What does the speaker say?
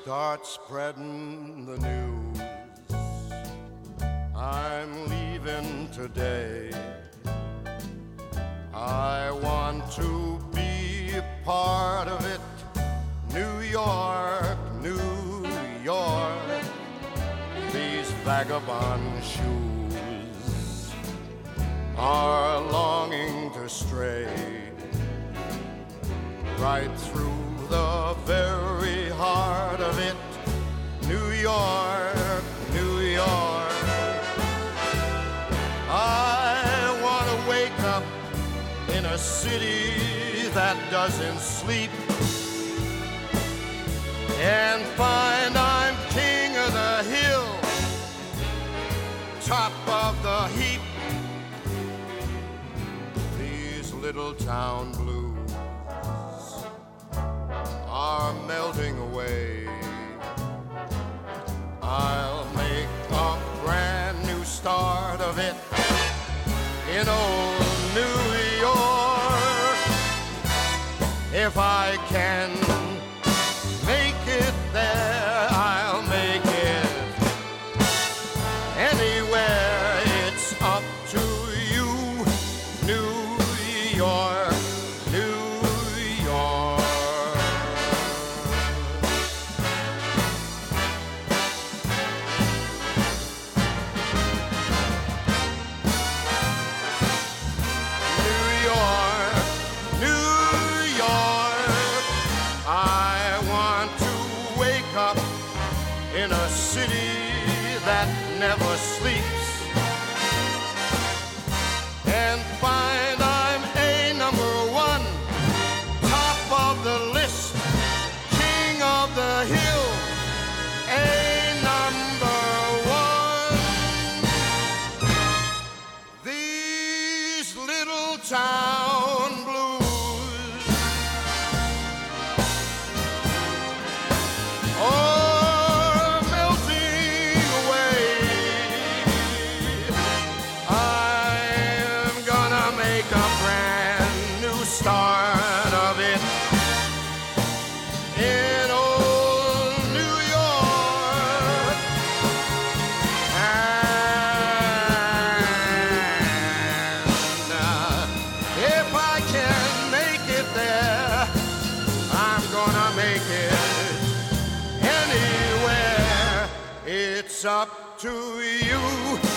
start spreading the news. I'm leaving today. I want to be a part of it. New York, New York, these vagabond shoes are longing to stray right through the very heart of it. New York, New York, I want to wake up in a city that doesn't sleep and find I'm king of the hill, top of the heap. These little town blues are melting away. I'll make a brand new start of it in old New York. If I can make it there, I'll make it anywhere. It's up to you, New York, New York. New York, New York, I want to wake up in a city that never sleeps and find I'm a number one, top of the list, king of the hill, a number one. These little town blues are melting away. I'm gonna make a brand new start of it in old New York. And if I can make it there, I'm gonna make it anywhere. It's up to you.